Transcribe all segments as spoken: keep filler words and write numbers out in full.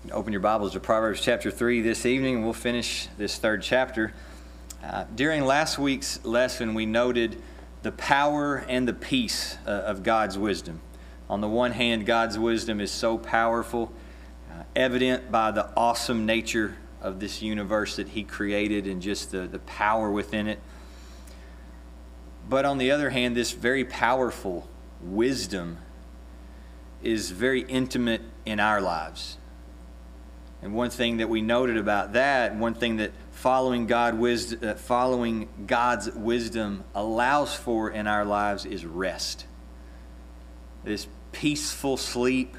Open your Bibles to Proverbs chapter three this evening, and we'll finish this third chapter. Uh, during last week's lesson, we noted the power and the peace uh, of God's wisdom. On the one hand, God's wisdom is so powerful, uh, evident by the awesome nature of this universe that He created and just the, the power within it. But on the other hand, this very powerful wisdom is very intimate in our lives. And one thing that we noted about that, one thing that following God wisdom, uh, following God's wisdom allows for in our lives is rest. This peaceful sleep.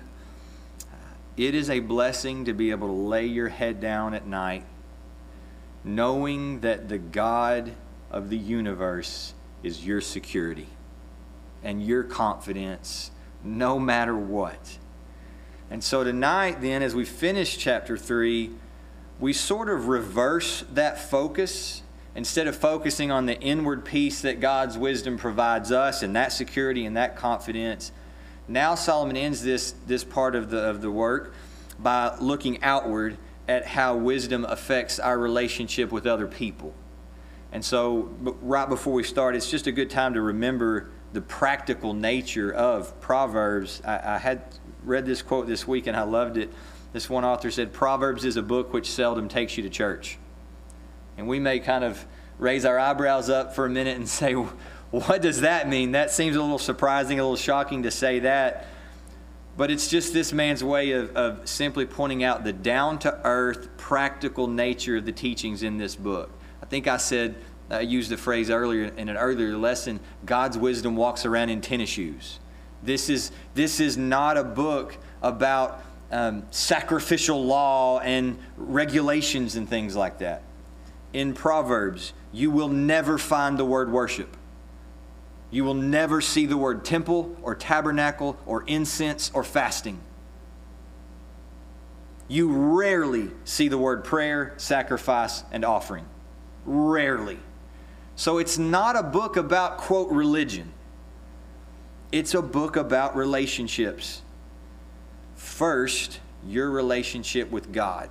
It is a blessing to be able to lay your head down at night, knowing that the God of the universe is your security and your confidence, no matter what. And so tonight, then, as we finish chapter three, we sort of reverse that focus. Instead of focusing on the inward peace that God's wisdom provides us and that security and that confidence, now Solomon ends this, this part of the, of the work by looking outward at how wisdom affects our relationship with other people. And so right before we start, it's just a good time to remember the practical nature of Proverbs. I, I had read this quote this week and I loved it. This one author said, "Proverbs is a book which seldom takes you to church." And we may kind of raise our eyebrows up for a minute and say, what does that mean? That seems a little surprising, a little shocking to say that. But it's just this man's way of, of simply pointing out the down-to-earth, practical nature of the teachings in this book. I think I said, I used the phrase earlier in an earlier lesson, God's wisdom walks around in tennis shoes. This is, this is not a book about um, sacrificial law and regulations and things like that. In Proverbs, you will never find the word worship. You will never see the word temple or tabernacle or incense or fasting. You rarely see the word prayer, sacrifice, and offering. Rarely. So it's not a book about, quote, religion. It's a book about relationships. First, your relationship with God.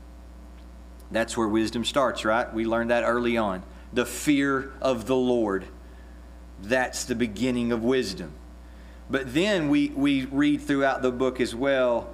That's where wisdom starts, right? We learned that early on. The fear of the Lord. That's the beginning of wisdom. But then we, we read throughout the book as well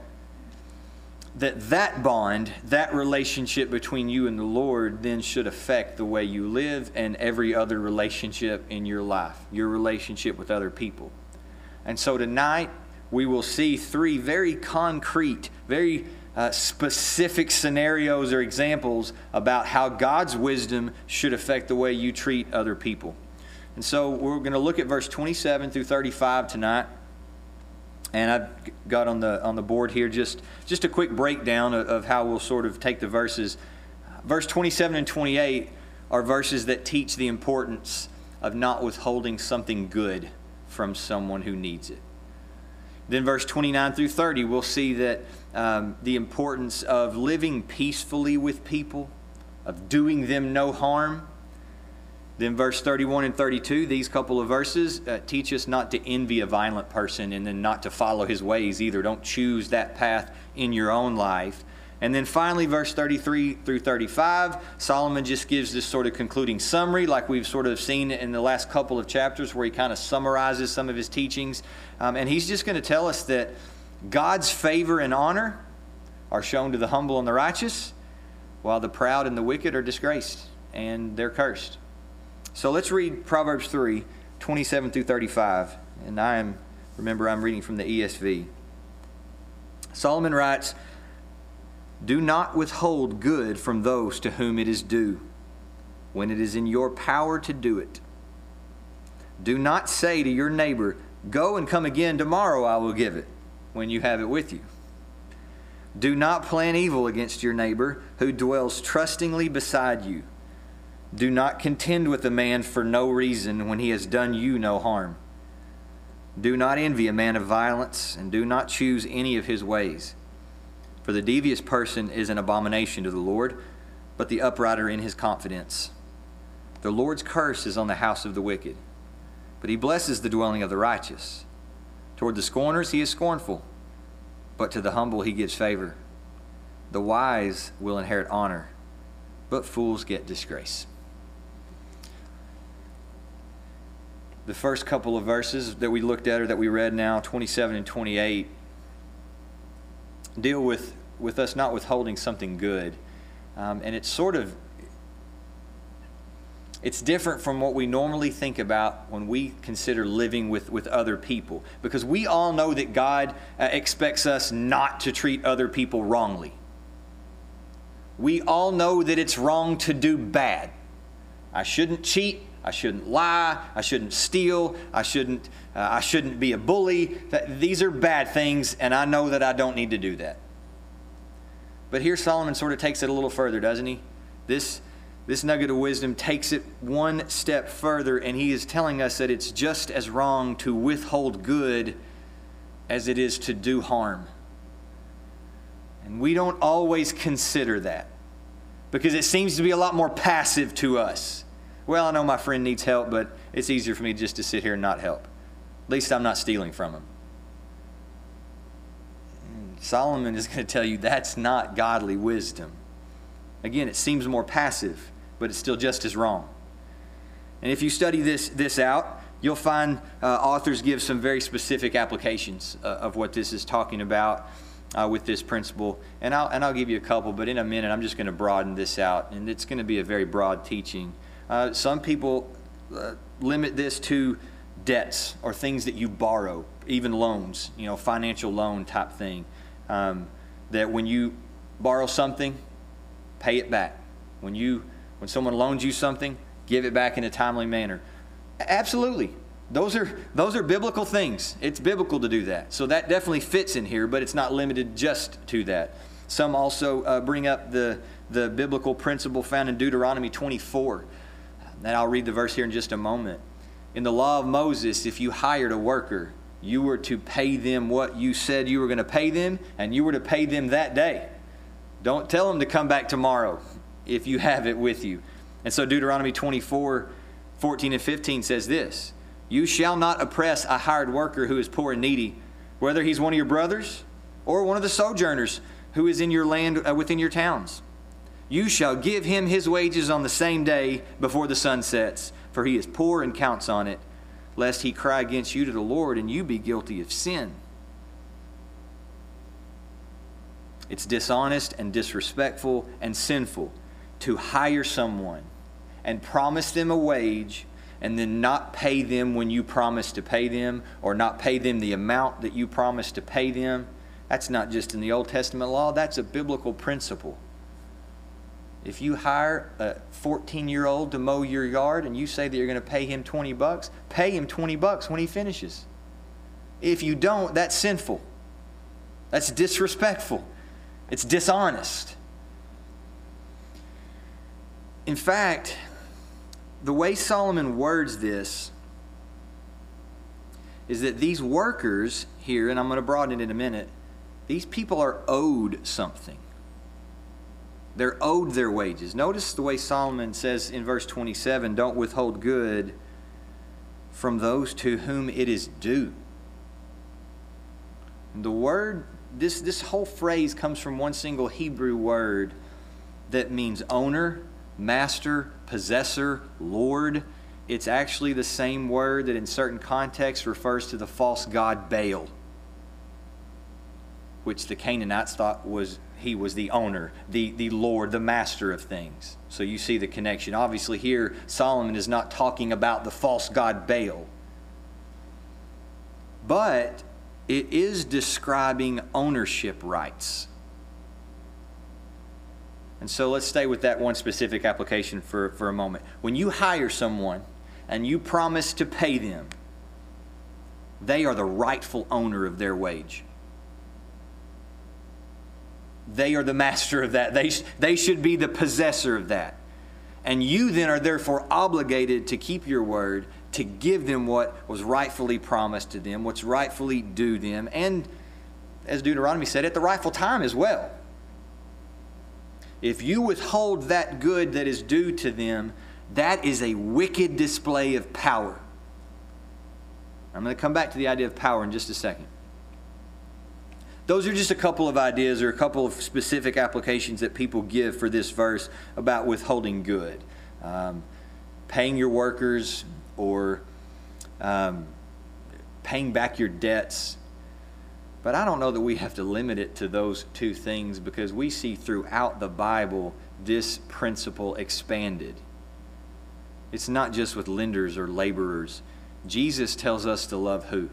that that bond, that relationship between you and the Lord then should affect the way you live and every other relationship in your life, your relationship with other people. And so tonight we will see three very concrete, very uh, specific scenarios or examples about how God's wisdom should affect the way you treat other people. And so we're going to look at verse twenty-seven through thirty-five tonight. And I've got on the on the board here just, just a quick breakdown of, of how we'll sort of take the verses. Verse twenty-seven and twenty-eight are verses that teach the importance of not withholding something good from someone who needs it. Then verse twenty-nine through thirty, we'll see that um, the importance of living peacefully with people, of doing them no harm. Then verse thirty-one and thirty-two, these couple of verses uh, teach us not to envy a violent person and then not to follow his ways either. Don't choose that path in your own life. And then finally, verse thirty-three through thirty-five, Solomon just gives this sort of concluding summary like we've sort of seen in the last couple of chapters where he kind of summarizes some of his teachings. Um, and he's just going to tell us that God's favor and honor are shown to the humble and the righteous, while the proud and the wicked are disgraced and they're cursed. So let's read Proverbs three, twenty-seven through thirty-five. And I am, remember, I'm reading from the E S V. Solomon writes, "Do not withhold good from those to whom it is due, when it is in your power to do it. Do not say to your neighbor, 'Go and come again tomorrow, I will give it,' when you have it with you. Do not plan evil against your neighbor who dwells trustingly beside you. Do not contend with a man for no reason when he has done you no harm. Do not envy a man of violence, and do not choose any of his ways. For the devious person is an abomination to the Lord, but the uprighter in his confidence. The Lord's curse is on the house of the wicked, but he blesses the dwelling of the righteous. Toward the scorners he is scornful, but to the humble he gives favor. The wise will inherit honor, but fools get disgrace. The first couple of verses that we looked at or that we read now, twenty-seven and twenty-eight, deal with, with us not withholding something good. Um, and it's sort of, it's different from what we normally think about when we consider living with, with other people. Because we all know that God uh, expects us not to treat other people wrongly. We all know that it's wrong to do bad. I shouldn't cheat. I shouldn't lie. I shouldn't steal. I shouldn't, uh, I shouldn't be a bully. These are bad things, and I know that I don't need to do that. But here Solomon sort of takes it a little further, doesn't he? This, this nugget of wisdom takes it one step further, and he is telling us that it's just as wrong to withhold good as it is to do harm. And we don't always consider that because it seems to be a lot more passive to us. Well, I know my friend needs help, but it's easier for me just to sit here and not help. At least I'm not stealing from him. Solomon is going to tell you that's not godly wisdom. Again, it seems more passive, but it's still just as wrong. And if you study this, this out, you'll find uh, authors give some very specific applications uh, of what this is talking about uh, with this principle. And I'll, and I'll give you a couple, but in a minute I'm just going to broaden this out, and it's going to be a very broad teaching. Uh, some people uh, limit this to debts or things that you borrow, even loans, you know, financial loan type thing. Um, that when you borrow something, pay it back. When you, when someone loans you something, give it back in a timely manner. Absolutely. Those are, those are biblical things. It's biblical to do that. So that definitely fits in here, but it's not limited just to that. Some also uh, bring up the, the biblical principle found in Deuteronomy twenty-four. And I'll read the verse here in just a moment. In the law of Moses, if you hired a worker, you were to pay them what you said you were going to pay them, and you were to pay them that day. Don't tell them to come back tomorrow if you have it with you. And so Deuteronomy twenty-four, fourteen and fifteen says this: you shall not oppress a hired worker who is poor and needy, whether he's one of your brothers or one of the sojourners who is in your land uh, within your towns. You shall give him his wages on the same day before the sun sets, for he is poor and counts on it, lest he cry against you to the Lord and you be guilty of sin. It's dishonest and disrespectful and sinful to hire someone and promise them a wage and then not pay them when you promise to pay them, or not pay them the amount that you promise to pay them. That's not just in the Old Testament law, that's a biblical principle. If you hire a fourteen-year-old to mow your yard and you say that you're going to pay him twenty bucks, pay him twenty bucks when he finishes. If you don't, that's sinful. That's disrespectful. It's dishonest. In fact, the way Solomon words this is that these workers here, and I'm going to broaden it in a minute, these people are owed something. They're owed their wages. Notice the way Solomon says in verse twenty-seven, don't withhold good from those to whom it is due. The word, this, this whole phrase comes from one single Hebrew word that means owner, master, possessor, lord. It's actually the same word that in certain contexts refers to the false god Baal, which the Canaanites thought was he was the owner, the, the Lord, the master of things. So you see the connection. Obviously here, Solomon is not talking about the false god Baal. But it is describing ownership rights. And so let's stay with that one specific application for, for a moment. When you hire someone and you promise to pay them, they are the rightful owner of their wage. They are the master of that. They, they should be the possessor of that. And you then are therefore obligated to keep your word, to give them what was rightfully promised to them, what's rightfully due them, and as Deuteronomy said, at the rightful time as well. If you withhold that good that is due to them, that is a wicked display of power. I'm going to come back to the idea of power in just a second. Those are just a couple of ideas or a couple of specific applications that people give for this verse about withholding good. Um, paying your workers or um, paying back your debts. But I don't know that we have to limit it to those two things, because we see throughout the Bible this principle expanded. It's not just with lenders or laborers. Jesus tells us to love who?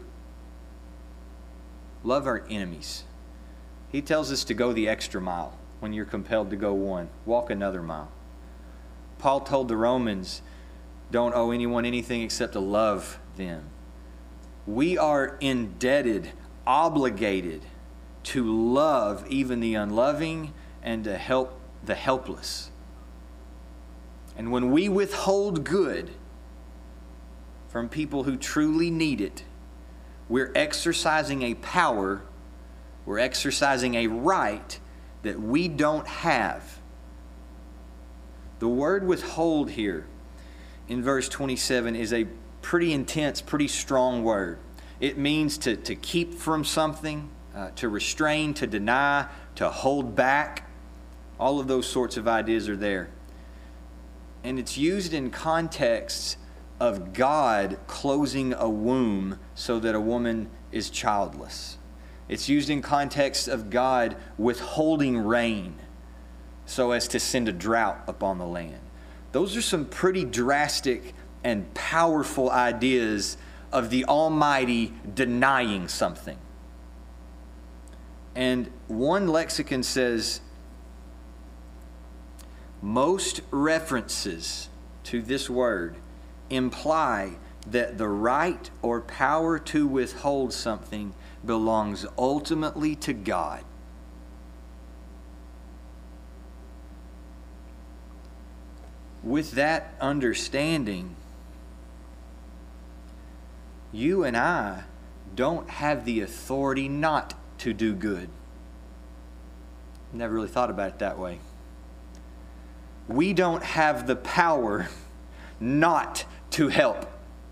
Love our enemies. He tells us to go the extra mile when you're compelled to go one. Walk another mile. Paul told the Romans, don't owe anyone anything except to love them. We are indebted, obligated to love even the unloving and to help the helpless. And when we withhold good from people who truly need it, we're exercising a power, we're exercising a right that we don't have. The word withhold here in verse twenty-seven is a pretty intense, pretty strong word. It means to, to keep from something, uh, to restrain, to deny, to hold back. All of those sorts of ideas are there. And it's used in contexts of God closing a womb so that a woman is childless. It's used in context of God withholding rain so as to send a drought upon the land. Those are some pretty drastic and powerful ideas of the Almighty denying something. And one lexicon says, most references to this word imply that the right or power to withhold something belongs ultimately to God. With that understanding, you and I don't have the authority not to do good. Never really thought about it that way. We don't have the power not to help.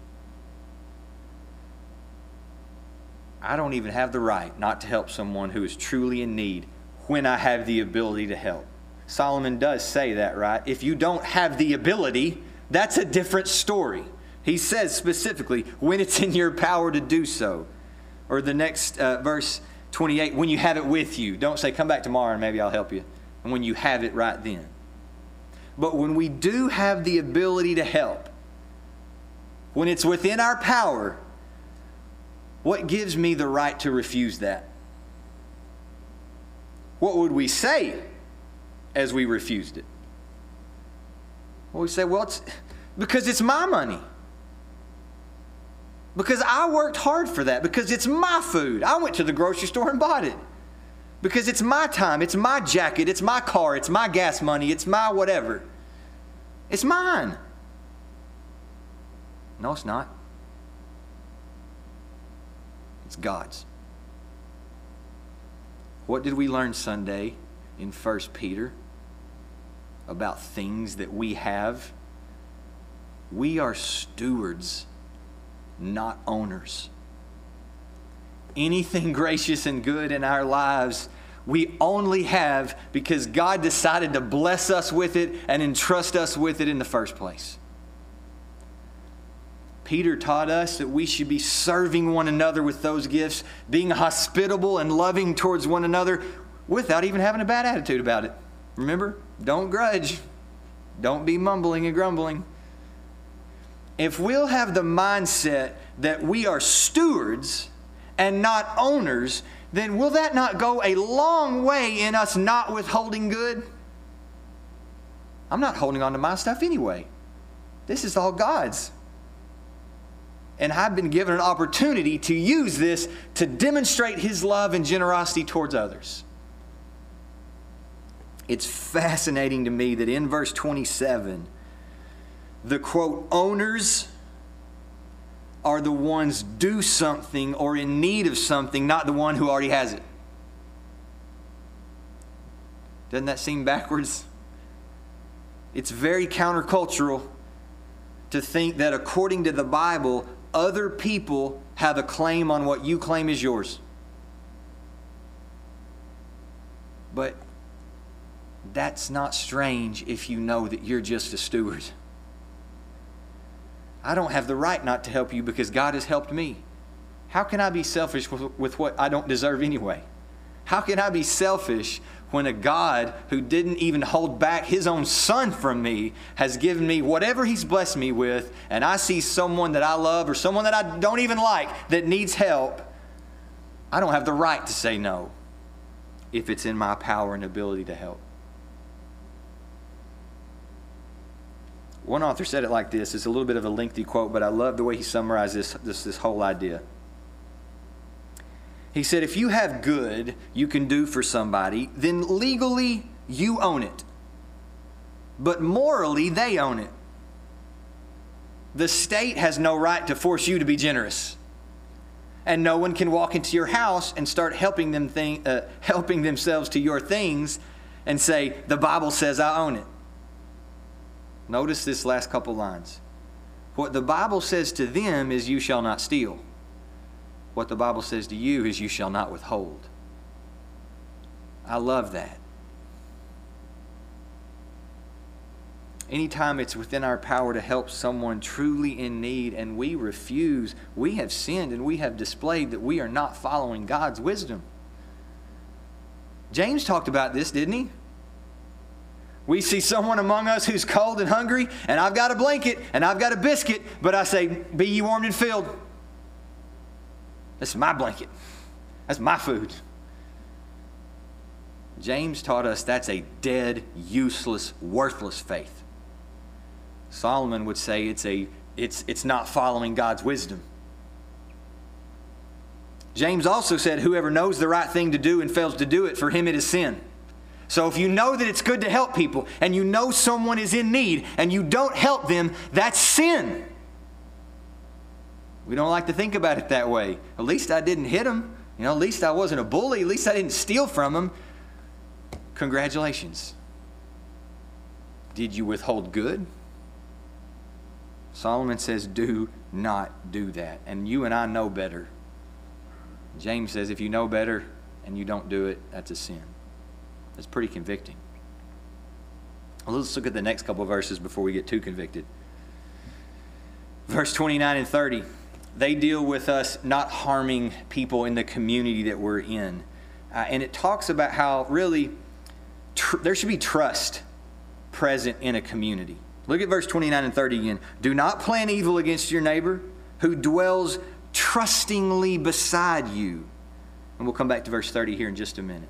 I don't even have the right not to help someone who is truly in need when I have the ability to help. Solomon does say that, right? If you don't have the ability, that's a different story. He says specifically, when it's in your power to do so. Or the next uh, verse twenty-eight, when you have it with you. Don't say, come back tomorrow and maybe I'll help you. And when you have it right then. But when we do have the ability to help, when it's within our power, what gives me the right to refuse that? What would we say as we refused it? Well, we say, well, it's because it's my money. Because I worked hard for that. Because it's my food. I went to the grocery store and bought it. Because it's my time. It's my jacket. It's my car. It's my gas money. It's my whatever. It's mine. No, it's not. It's God's. What did we learn Sunday in First Peter about things that we have? We are stewards, not owners. Anything gracious and good in our lives, we only have because God decided to bless us with it and entrust us with it in the first place. Peter taught us that we should be serving one another with those gifts, being hospitable and loving towards one another without even having a bad attitude about it. Remember? Don't grudge. Don't be mumbling and grumbling. If we'll have the mindset that we are stewards and not owners, then will that not go a long way in us not withholding good? I'm not holding on to my stuff anyway. This is all God's. And I've been given an opportunity to use this to demonstrate His love and generosity towards others. It's fascinating to me that in verse twenty-seven, the quote, owners are the ones do something or in need of something, not the one who already has it. Doesn't that seem backwards? It's very countercultural to think that according to the Bible, other people have a claim on what you claim is yours. But that's not strange if you know that you're just a steward. I don't have the right not to help you because God has helped me. How can I be selfish with, with what I don't deserve anyway? How can I be selfish when a God who didn't even hold back His own Son from me has given me whatever He's blessed me with, and I see someone that I love or someone that I don't even like that needs help? I don't have the right to say no if it's in my power and ability to help. One author said it like this. It's a little bit of a lengthy quote, but I love the way he summarized this, this, this whole idea. He said, if you have good you can do for somebody, then legally you own it. But morally, they own it. The state has no right to force you to be generous. And no one can walk into your house and start helping them thing, uh, helping themselves to your things and say, the Bible says I own it. Notice this last couple lines. What the Bible says to them is you shall not steal. What the Bible says to you is you shall not withhold. I love that. Anytime it's within our power to help someone truly in need and we refuse, we have sinned and we have displayed that we are not following God's wisdom. James talked about this, didn't he? We see someone among us who's cold and hungry, and I've got a blanket and I've got a biscuit, but I say, be ye warmed and filled. This is my blanket. That's my food. James taught us that's a dead, useless, worthless faith. Solomon would say it's a it's it's not following God's wisdom. James also said, whoever knows the right thing to do and fails to do it, for him it is sin. So if you know that it's good to help people and you know someone is in need and you don't help them, that's sin. We don't like to think about it that way. At least I didn't hit him. You know, at least I wasn't a bully. At least I didn't steal from him. Congratulations. Did you withhold good? Solomon says, do not do that. And you and I know better. James says, if you know better and you don't do it, that's a sin. That's pretty convicting. Well, let's look at the next couple of verses before we get too convicted. Verse twenty-nine and thirty. They deal with us not harming people in the community that we're in. Uh, and it talks about how really tr- there should be trust present in a community. Look at verse twenty-nine and thirty again. Do not plan evil against your neighbor who dwells trustingly beside you. And we'll come back to verse thirty here in just a minute.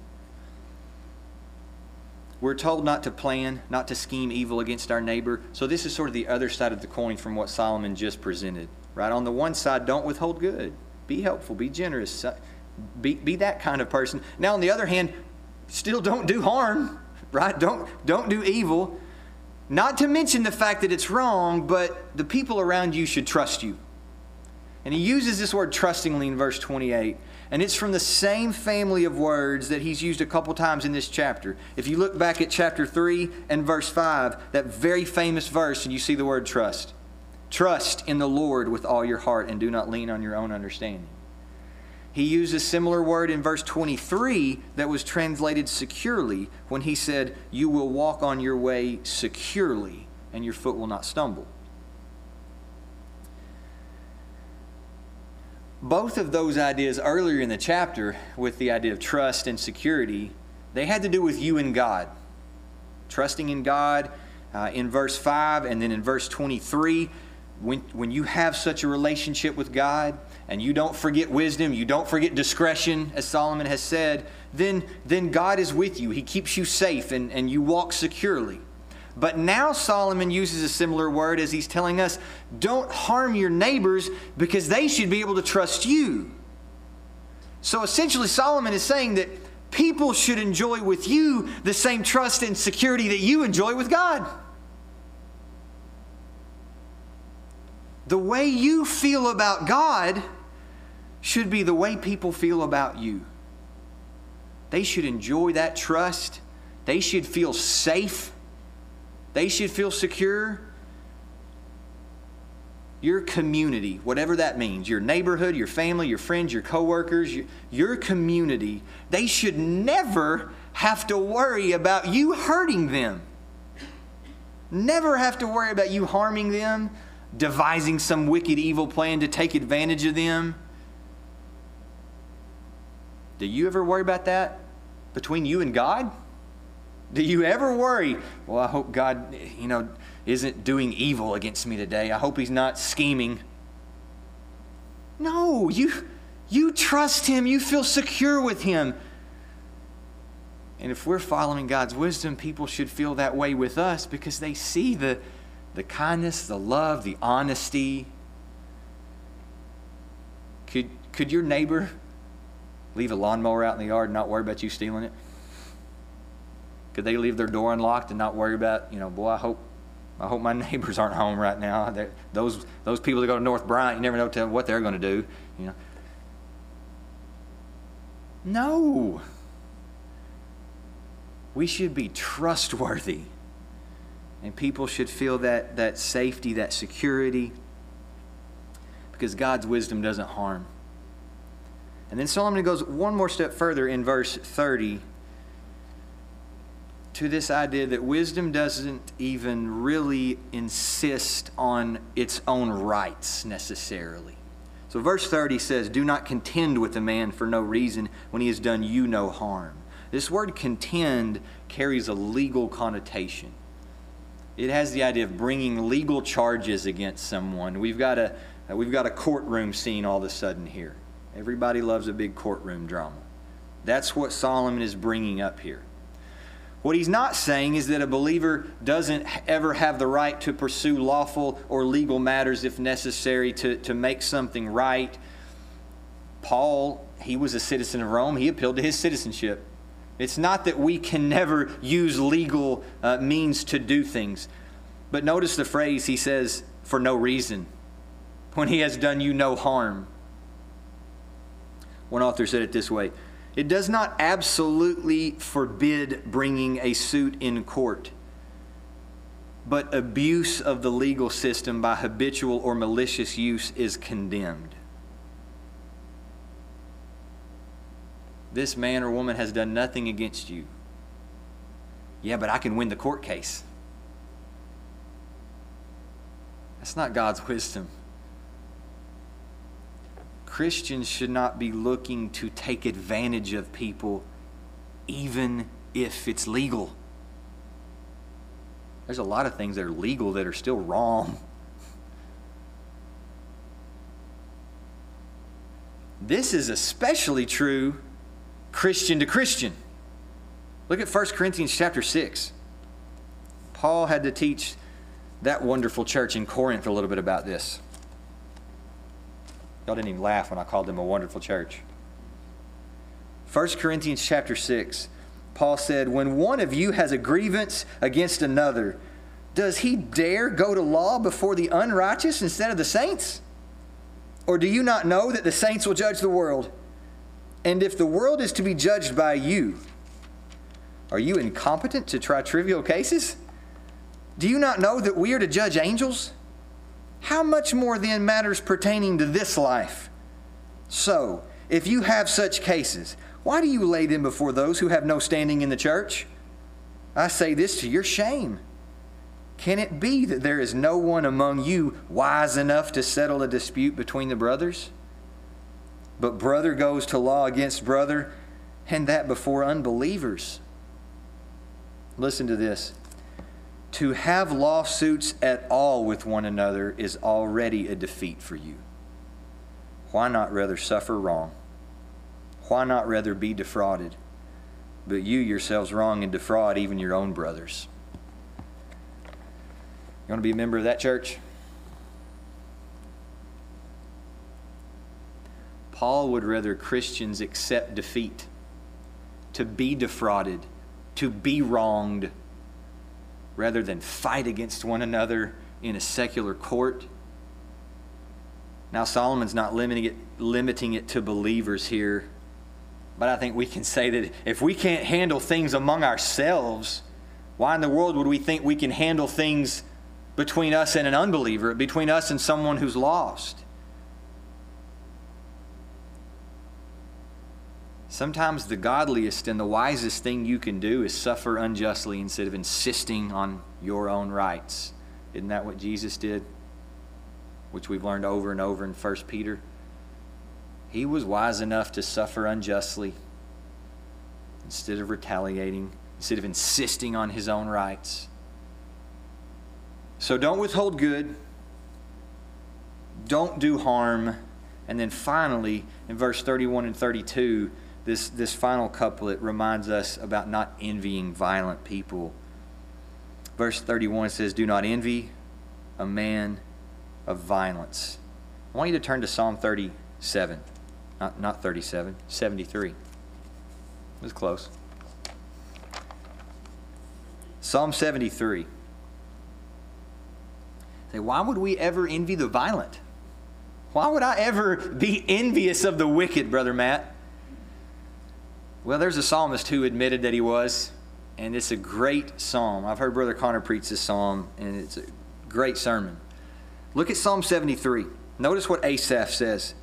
We're told not to plan, not to scheme evil against our neighbor. So this is sort of the other side of the coin from what Solomon just presented. Right? On the one side, don't withhold good. Be helpful. Be generous. Be, be that kind of person. Now, on the other hand, still don't do harm. Right? Don't, don't do evil. Not to mention the fact that it's wrong, but the people around you should trust you. And he uses this word trustingly in verse twenty-eight. And it's from the same family of words that he's used a couple times in this chapter. If you look back at chapter three and verse five, that very famous verse, and you see the word trust. Trust in the Lord with all your heart and do not lean on your own understanding. He used a similar word in verse twenty-three that was translated securely when he said, you will walk on your way securely and your foot will not stumble. Both of those ideas earlier in the chapter, with the idea of trust and security, they had to do with you and God. Trusting in God uh, in verse five, and then in verse twenty-three, when, when you have such a relationship with God and you don't forget wisdom, you don't forget discretion, as Solomon has said, then, then God is with you. He keeps you safe and, and you walk securely. But now Solomon uses a similar word as he's telling us, don't harm your neighbors because they should be able to trust you. So essentially Solomon is saying that people should enjoy with you the same trust and security that you enjoy with God. The way you feel about God should be the way people feel about you. They should enjoy that trust. They should feel safe. They should feel secure. Your community, whatever that means, your neighborhood, your family, your friends, your coworkers, your, your community, they should never have to worry about you hurting them. Never have to worry about you harming them, devising some wicked, evil plan to take advantage of them. Do you ever worry about that between you and God? Do you ever worry, well, I hope God, you know, isn't doing evil against me today. I hope He's not scheming. No, you, you trust Him. You feel secure with Him. And if we're following God's wisdom, people should feel that way with us because they see the, the kindness, the love, the honesty. Could, could your neighbor leave a lawnmower out in the yard and not worry about you stealing it? Could they leave their door unlocked and not worry about, you know, boy, I hope I hope my neighbors aren't home right now. They're, those those people that go to North Bryant, you never know to, what they're going to do. You know. No. We should be trustworthy. And people should feel that, that safety, that security, because God's wisdom doesn't harm. And then Solomon goes one more step further in verse thirty to this idea that wisdom doesn't even really insist on its own rights necessarily. So verse thirty says, do not contend with a man for no reason when he has done you no harm. This word contend carries a legal connotation. It has the idea of bringing legal charges against someone. We've got a, we've got a courtroom scene all of a sudden here. Everybody loves a big courtroom drama. That's what Solomon is bringing up here. What he's not saying is that a believer doesn't ever have the right to pursue lawful or legal matters if necessary to, to make something right. Paul, he was a citizen of Rome. He appealed to his citizenship. It's not that we can never use legal uh, means to do things. But notice the phrase he says, for no reason, when he has done you no harm. One author said it this way, it does not absolutely forbid bringing a suit in court, but abuse of the legal system by habitual or malicious use is condemned. This man or woman has done nothing against you. Yeah, but I can win the court case. That's not God's wisdom. Christians should not be looking to take advantage of people even if it's legal. There's a lot of things that are legal that are still wrong. This is especially true Christian to Christian. Look at First Corinthians chapter six. Paul had to teach that wonderful church in Corinth a little bit about this. Y'all didn't even laugh when I called them a wonderful church. First Corinthians chapter six, Paul said, when one of you has a grievance against another, does he dare go to law before the unrighteous instead of the saints? Or do you not know that the saints will judge the world? And if the world is to be judged by you, are you incompetent to try trivial cases? Do you not know that we are to judge angels? How much more then matters pertaining to this life? So, if you have such cases, why do you lay them before those who have no standing in the church? I say this to your shame. Can it be that there is no one among you wise enough to settle a dispute between the brothers? But brother goes to law against brother, and that before unbelievers. Listen to this. To have lawsuits at all with one another is already a defeat for you. Why not rather suffer wrong? Why not rather be defrauded? But you yourselves wrong and defraud even your own brothers. You want to be a member of that church? Paul would rather Christians accept defeat, to be defrauded, to be wronged, rather than fight against one another in a secular court. Now, Solomon's not limiting it, limiting it to believers here, but I think we can say that if we can't handle things among ourselves, why in the world would we think we can handle things between us and an unbeliever, between us and someone who's lost? Sometimes the godliest and the wisest thing you can do is suffer unjustly instead of insisting on your own rights. Isn't that what Jesus did? Which we've learned over and over in First Peter. He was wise enough to suffer unjustly instead of retaliating, instead of insisting on his own rights. So don't withhold good. Don't do harm. And then finally, in verse thirty-one and thirty-two, this, this final couplet reminds us about not envying violent people. Verse thirty-one says, do not envy a man of violence. I want you to turn to Psalm thirty-seven. Not, not thirty-seven, seventy-three. It was close. Psalm seventy-three. Say, why would we ever envy the violent? Why would I ever be envious of the wicked, Brother Matt? Well, there's a psalmist who admitted that he was, and it's a great psalm. I've heard Brother Connor preach this psalm, and it's a great sermon. Look at Psalm seventy-three. Notice what Asaph says.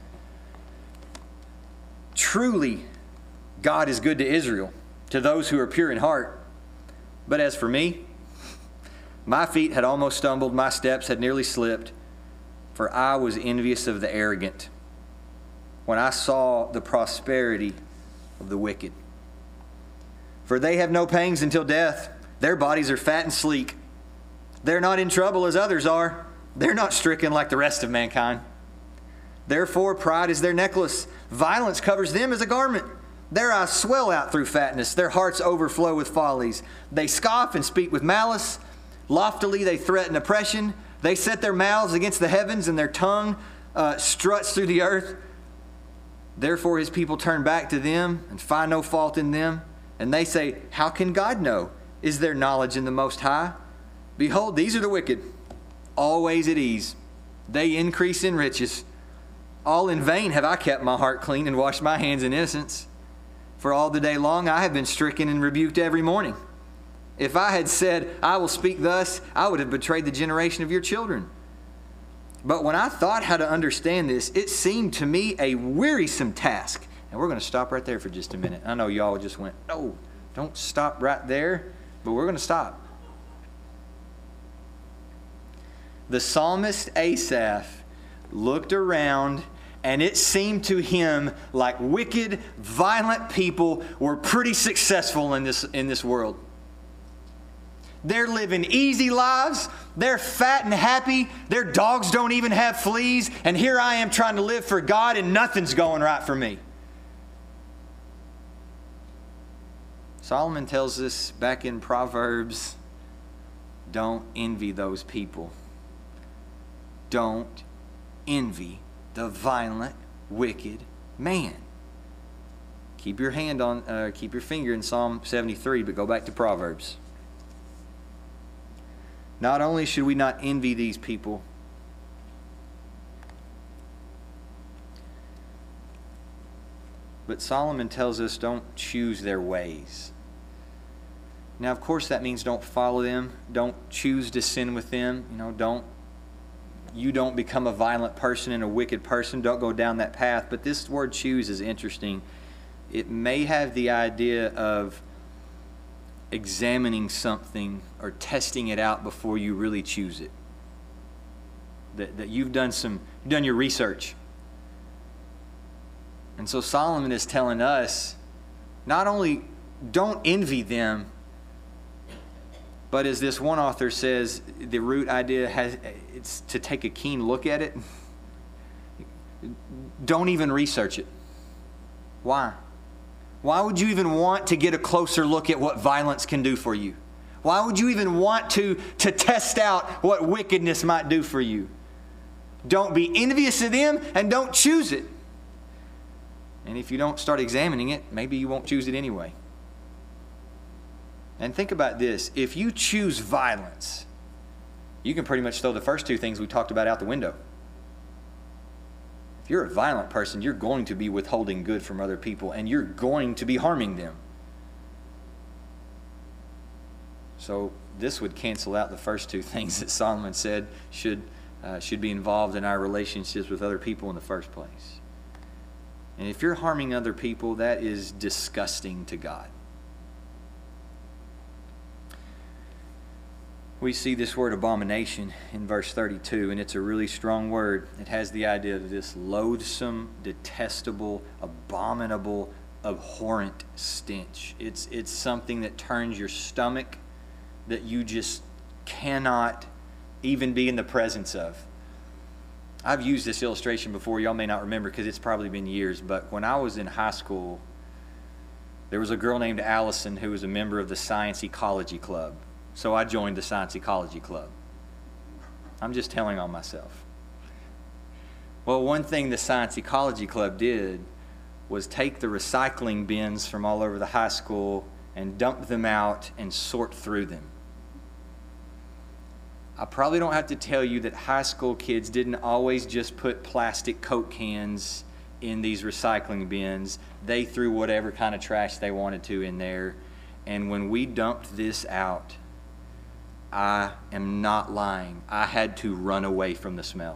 Truly, God is good to Israel, to those who are pure in heart. But as for me, my feet had almost stumbled, my steps had nearly slipped, for I was envious of the arrogant when I saw the prosperity of the wicked. For they have no pangs until death. Their bodies are fat and sleek. They're not in trouble as others are. They're not stricken like the rest of mankind. Therefore, pride is their necklace. Violence covers them as a garment. Their eyes swell out through fatness. Their hearts overflow with follies. They scoff and speak with malice. Loftily they threaten oppression. They set their mouths against the heavens, and their tongue uh, struts through the earth. Therefore his people turn back to them and find no fault in them. And they say, how can God know? Is there knowledge in the Most High? Behold, these are the wicked, always at ease. They increase in riches. All in vain have I kept my heart clean and washed my hands in innocence. For all the day long I have been stricken and rebuked every morning. If I had said, I will speak thus, I would have betrayed the generation of your children. But when I thought how to understand this, it seemed to me a wearisome task. And we're going to stop right there for just a minute. I know y'all just went, no, don't stop right there. But we're going to stop. The psalmist Asaph looked around, and it seemed to him like wicked, violent people were pretty successful in this, in this world. They're living easy lives. They're fat and happy. Their dogs don't even have fleas. And here I am trying to live for God, and nothing's going right for me. Solomon tells us back in Proverbs, don't envy those people. Don't envy the violent, wicked man. Keep your hand on, uh, keep your finger in Psalm seventy-three, but go back to Proverbs. Not only should we not envy these people, but Solomon tells us don't choose their ways. Now, of course, that means don't follow them. Don't choose to sin with them. You know, don't, you don't become a violent person and a wicked person. Don't go down that path. But this word choose is interesting. It may have the idea of examining something or testing it out before you really choose it. That, that you've done some, you've done your research. And so Solomon is telling us, not only don't envy them, but as this one author says, the root idea has it's to take a keen look at it. Don't even research it. Why? Why would you even want to get a closer look at what violence can do for you? Why would you even want to, to test out what wickedness might do for you? Don't be envious of them, and don't choose it. And if you don't start examining it, maybe you won't choose it anyway. And think about this. If you choose violence, you can pretty much throw the first two things we talked about out the window. If you're a violent person, you're going to be withholding good from other people, and you're going to be harming them. So this would cancel out the first two things that Solomon said should, uh, should be involved in our relationships with other people in the first place. And if you're harming other people, that is disgusting to God. We see this word abomination in verse thirty-two, and it's a really strong word. It has the idea of this loathsome, detestable, abominable, abhorrent stench. It's, it's something that turns your stomach, that you just cannot even be in the presence of. I've used this illustration before. Y'all may not remember because it's probably been years, but when I was in high school, there was a girl named Allison who was a member of the Science Ecology Club. So I joined the Science Ecology Club. I'm just telling on myself. Well, one thing the Science Ecology Club did was take the recycling bins from all over the high school and dump them out and sort through them. I probably don't have to tell you that high school kids didn't always just put plastic Coke cans in these recycling bins. They threw whatever kind of trash they wanted to in there. And when we dumped this out, I am not lying, I had to run away from the smell.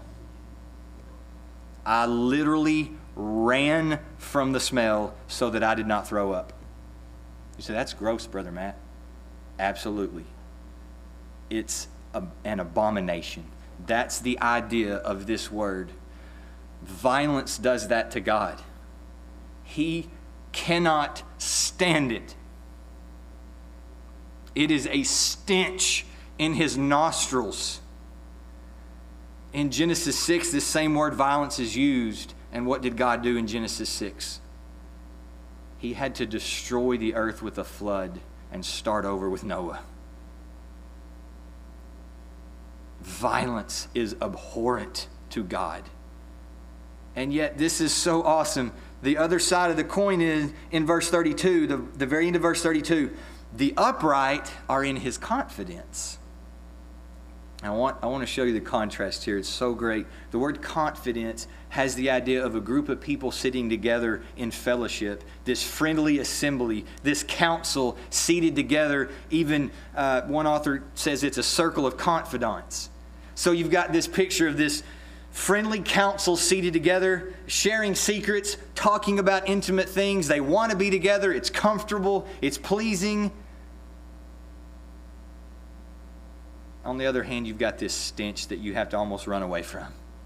I literally ran from the smell so that I did not throw up. You say, that's gross, Brother Matt. Absolutely. It's a, an abomination. That's the idea of this word. Violence does that to God. He cannot stand it. It is a stench in his nostrils. In Genesis six, this same word violence is used. And what did God do in Genesis six? He had to destroy the earth with a flood and start over with Noah. Violence is abhorrent to God. And yet this is so awesome. The other side of the coin is in verse thirty-two, the, the very end of verse thirty-two. The upright are in his confidence. I want, I want to show you the contrast here. It's so great. The word confidence has the idea of a group of people sitting together in fellowship, this friendly assembly, this council seated together. Even uh, one author says it's a circle of confidants. So you've got this picture of this friendly council seated together, sharing secrets, talking about intimate things. They want to be together. It's comfortable. It's pleasing. On the other hand, you've got this stench that you have to almost run away from.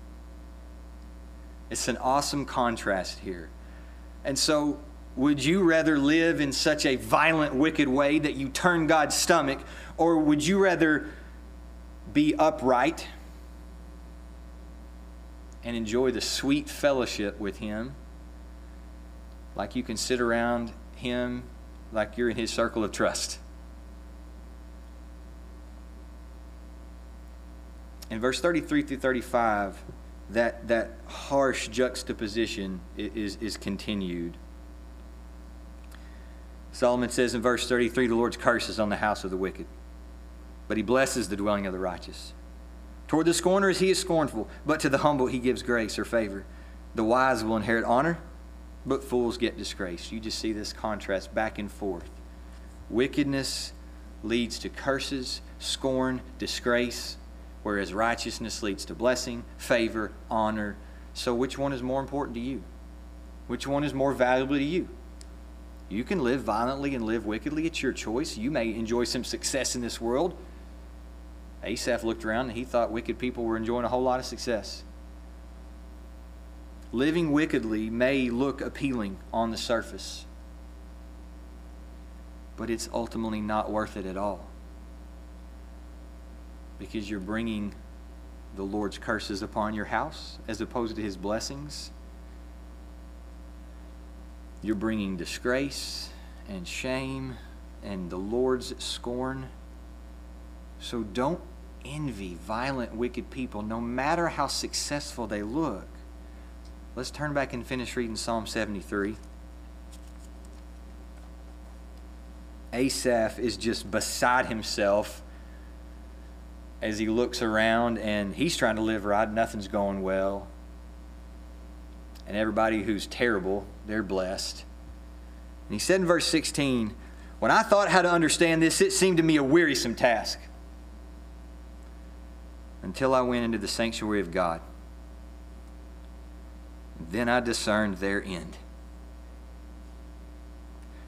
It's an awesome contrast here. And so, would you rather live in such a violent, wicked way that you turn God's stomach, or would you rather be upright and enjoy the sweet fellowship with Him, like you can sit around Him like you're in His circle of trust? In verse thirty-three through thirty-five, that, that harsh juxtaposition is, is continued. Solomon says in verse thirty-three, the Lord's curse is on the house of the wicked, but He blesses the dwelling of the righteous. Toward the scorners He is scornful, but to the humble He gives grace or favor. The wise will inherit honor, but fools get disgrace. You just see this contrast back and forth. Wickedness leads to curses, scorn, disgrace, whereas righteousness leads to blessing, favor, honor. So which one is more important to you? Which one is more valuable to you? You can live violently and live wickedly. It's your choice. You may enjoy some success in this world. Asaph looked around and he thought wicked people were enjoying a whole lot of success. Living wickedly may look appealing on the surface, but it's ultimately not worth it at all. Because you're bringing the Lord's curses upon your house as opposed to His blessings. You're bringing disgrace and shame and the Lord's scorn. So don't envy violent, wicked people, no matter how successful they look. Let's turn back and finish reading Psalm seventy-three. Asaph is just beside himself as he looks around, and he's trying to live right. Nothing's going well. And everybody who's terrible, they're blessed. And he said in verse sixteen, when I thought how to understand this, it seemed to me a wearisome task, until I went into the sanctuary of God. Then I discerned their end.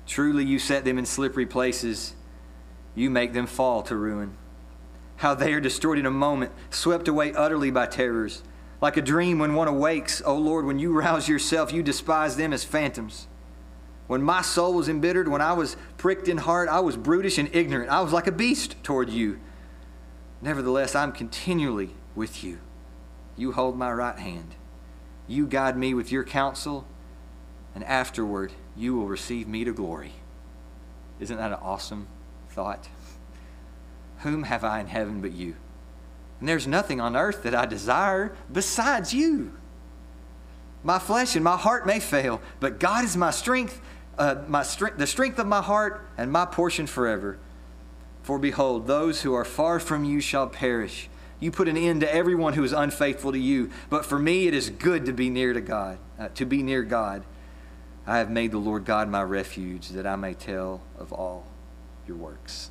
Truly you set them in slippery places. You make them fall to ruin. How they are destroyed in a moment, swept away utterly by terrors. Like a dream when one awakes, O Lord, when you rouse yourself, you despise them as phantoms. When my soul was embittered, when I was pricked in heart, I was brutish and ignorant. I was like a beast toward you. Nevertheless, I'm continually with you. You hold my right hand. You guide me with your counsel, and afterward you will receive me to glory. Isn't that an awesome thought? Whom have I in heaven but you? And there's nothing on earth that I desire besides you. My flesh and my heart may fail, but God is my strength, uh, my strength, the strength of my heart and my portion forever. For behold, those who are far from you shall perish. You put an end to everyone who is unfaithful to you. But for me, it is good to be near to God, uh, to be near God. I have made the Lord God my refuge, that I may tell of all your works.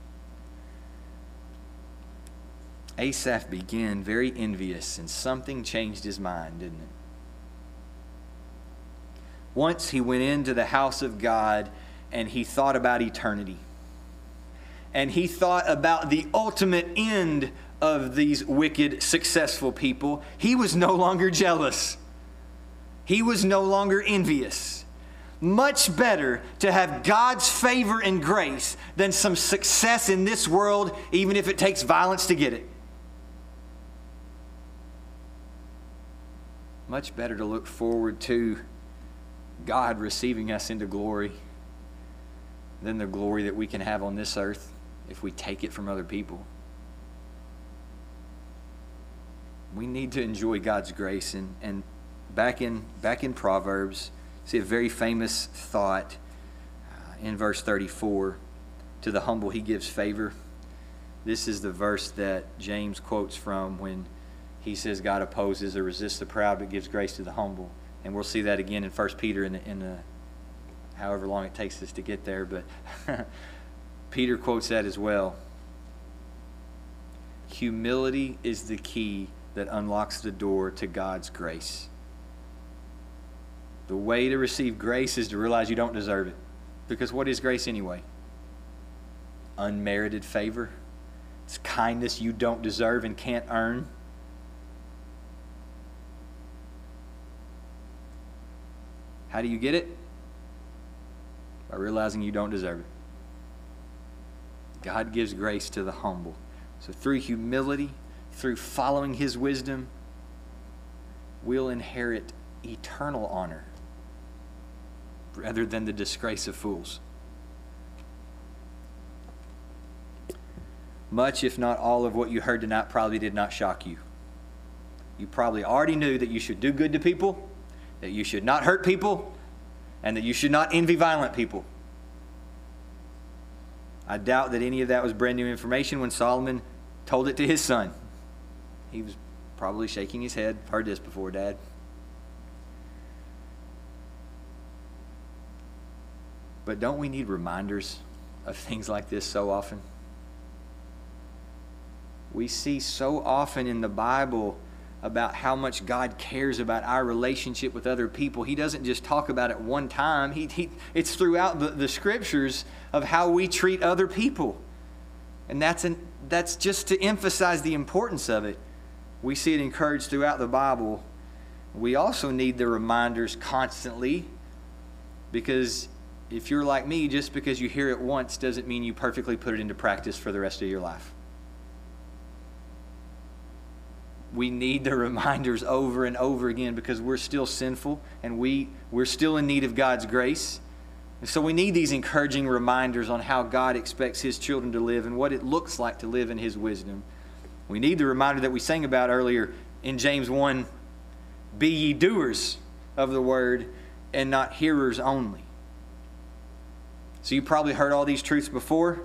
Asaph began very envious, and something changed his mind, didn't it? Once he went into the house of God and he thought about eternity. And he thought about the ultimate end of these wicked, successful people. He was no longer jealous. He was no longer envious. Much better to have God's favor and grace than some success in this world, even if it takes violence to get it. Much better to look forward to God receiving us into glory than the glory that we can have on this earth if we take it from other people. We need to enjoy God's grace. And, and back in back in Proverbs, see a very famous thought uh, in verse thirty-four. To the humble he gives favor. This is the verse that James quotes from when he says God opposes or resists the proud but gives grace to the humble. And we'll see that again in First Peter in, the, in the, however long it takes us to get there. But Peter quotes that as well. Humility is the key that unlocks the door to God's grace. The way to receive grace is to realize you don't deserve it. Because what is grace anyway? Unmerited favor. It's kindness you don't deserve and can't earn. How do you get it? By realizing you don't deserve it. God gives grace to the humble. So through humility, through following his wisdom, we'll inherit eternal honor rather than the disgrace of fools. Much, if not all, of what you heard tonight probably did not shock you. You probably already knew that you should do good to people, that you should not hurt people, and that you should not envy violent people. I doubt that any of that was brand new information when Solomon told it to his son. He was probably shaking his head. Heard this before, Dad. But don't we need reminders of things like this so often? We see so often in the Bible about how much God cares about our relationship with other people. He doesn't just talk about it one time. He, he, it's throughout the, the scriptures of how we treat other people. And that's, an, that's just to emphasize the importance of it. We see it encouraged throughout the Bible. We also need the reminders constantly, because if you're like me, just because you hear it once doesn't mean you perfectly put it into practice for the rest of your life. We need the reminders over and over again because we're still sinful and we, we're still in need of God's grace. And so we need these encouraging reminders on how God expects his children to live and what it looks like to live in his wisdom. We need the reminder that we sang about earlier in James one, be ye doers of the word and not hearers only. So you probably heard all these truths before.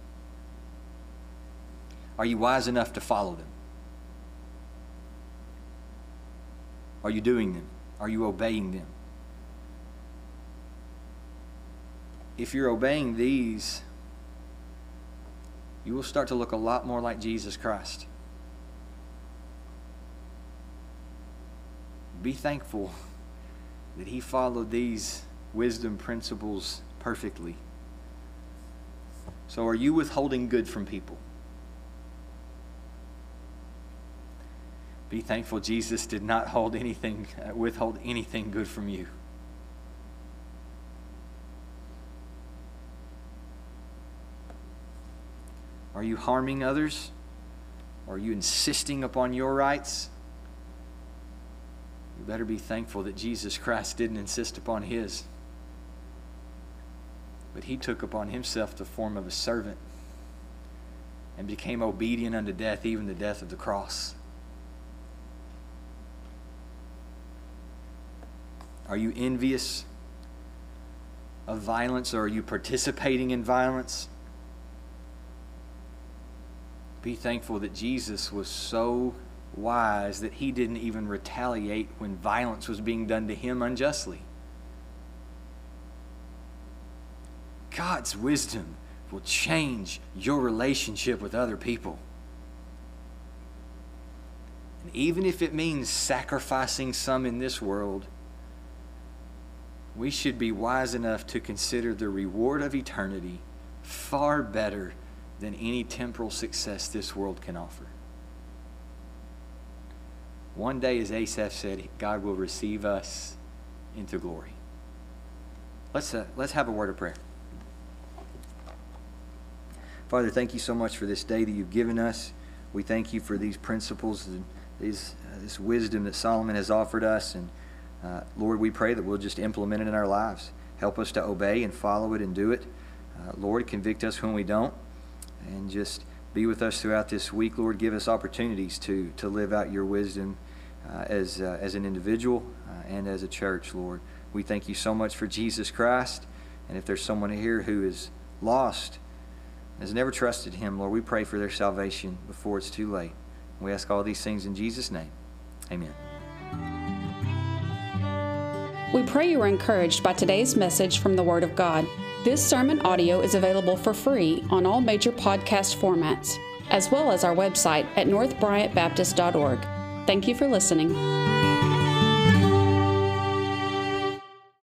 Are you wise enough to follow them? Are you doing them? Are you obeying them? If you're obeying these, you will start to look a lot more like Jesus Christ. Be thankful that he followed these wisdom principles perfectly. So are you withholding good from people? Be thankful Jesus did not hold anything, uh, withhold anything good from you. Are you harming others? Are you insisting upon your rights? You better be thankful that Jesus Christ didn't insist upon his. But he took upon himself the form of a servant and became obedient unto death, even the death of the cross. Are you envious of violence, or are you participating in violence? Be thankful that Jesus was so wise that he didn't even retaliate when violence was being done to him unjustly. God's wisdom will change your relationship with other people. And even if it means sacrificing some in this world, we should be wise enough to consider the reward of eternity far better than any temporal success this world can offer. One day, as Asaph said, God will receive us into glory. Let's, uh, let's have a word of prayer. Father, thank you so much for this day that you've given us. We thank you for these principles and these, uh, this wisdom that Solomon has offered us. And uh, Lord, we pray that we'll just implement it in our lives. Help us to obey and follow it and do it. Uh, Lord, convict us when we don't. And just be with us throughout this week. Lord, give us opportunities to, to live out your wisdom uh, as, uh, as an individual uh, and as a church, Lord. We thank you so much for Jesus Christ. And if there's someone here who is lost, has never trusted him, Lord, we pray for their salvation before it's too late. We ask all these things in Jesus' name. Amen. We pray you were encouraged by today's message from the Word of God. This sermon audio is available for free on all major podcast formats, as well as our website at north bryant baptist dot org. Thank you for listening.